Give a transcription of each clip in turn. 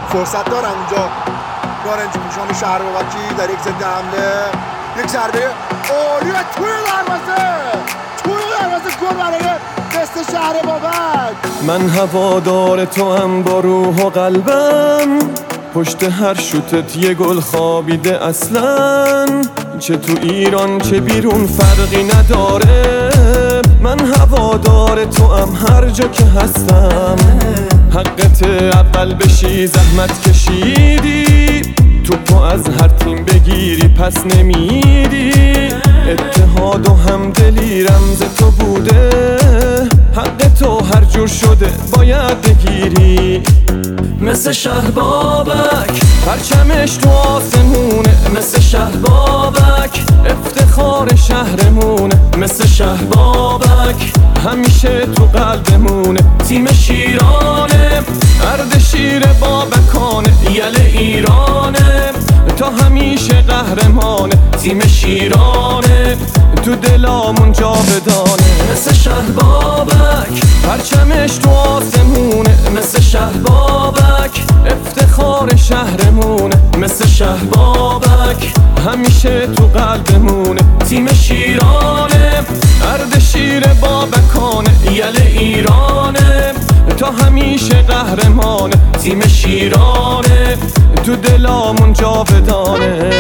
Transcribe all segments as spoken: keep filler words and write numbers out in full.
فرصت دارن اونجا. نارنج پوشان شهر بابکی در یک ضد حمله، یک ضربه عالی توی دروازه، توی دروازه گل برای دست شهر بابک. من هوادار تو هم با روح و قلبم، پشت هر شوتت یه گل خوابیده اصلا. چه تو ایران چه بیرون فرقی نداره، من هوادار تو هم هر جا که هستم. حقت اول بشی زحمت کشیدی، توپو از هر تیم بگیری پس نمیدی. اتحاد و همدلی رمز تو بوده، حق تو هر جور شده باید بگیری. مثل شهر بابک پرچمش تو آسمونه، مثل شهر بابک افتخار شهرمونه. مثل شهر بابک همیشه تو قلبمونه. تیم شیرانه، ارد شیر بابکانه، یل ایرانه تا همیشه قهرمانه. تیم شیرانه تو دلامون جاودانه. مثل شهر بابک پرچمش تو آسمونه، مثل شهر بابک افتخار شهرمونه. مثل شهر بابک همیشه تو قلبمونه. تیم شیرانه، ارد شیر بابکانه، یل ایرانه تا همیشه قهرمانه. تیم شیرانه تو دلامون جاودانه.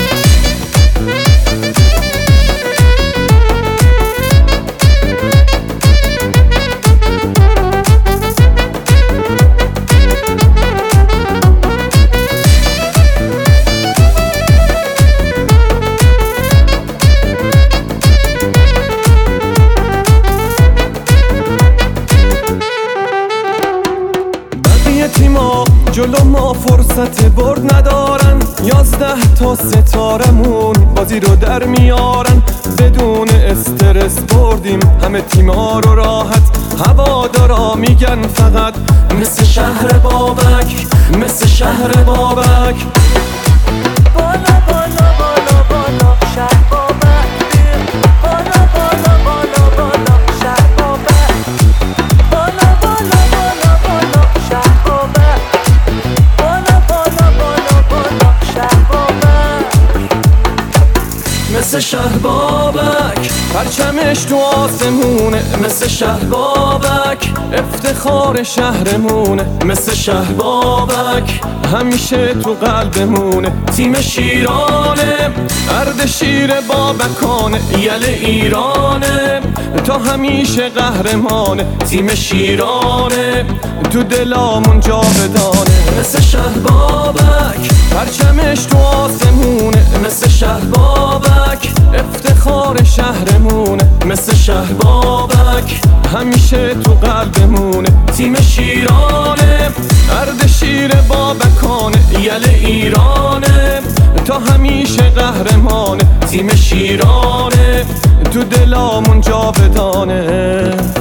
تیما جلو ما فرصت برد ندارن، یازده تا ستارمون بازی رو در میارن. بدون استرس بردیم همه تیما رو راحت، هوادارا میگن فقط مثل شهر بابک، مثل شهر بابک. بالا بالا بالا بالا شهر بابک، بالا بالا بالا بالا شهر بابک، بالا بالا بالا بالا شهر بابک، بالا بالا بالا بالا شهر بابک. مثل شهر بابک پرچمش تو آسمونه، مثل شهر بابک افتخار شهرمونه. مثل شهر بابک همیشه تو قلبمونه. تیم شیرانه، ارد شیر بابکانه، یل ایرانه تا همیشه قهرمانه. تیم شیرانه تو دلامون جاودانه. مثل شهر بابک پرچمش تو آسمونه، مثل شهر بابک افتخار شهرمونه. مثل شهر بابک همیشه تو قلبمونه. تیم شیرانه، ارد شیر بابکانه، یل ایرانه تا همیشه قهرمانه. تیم شیرانه تو دلامون جاودانه.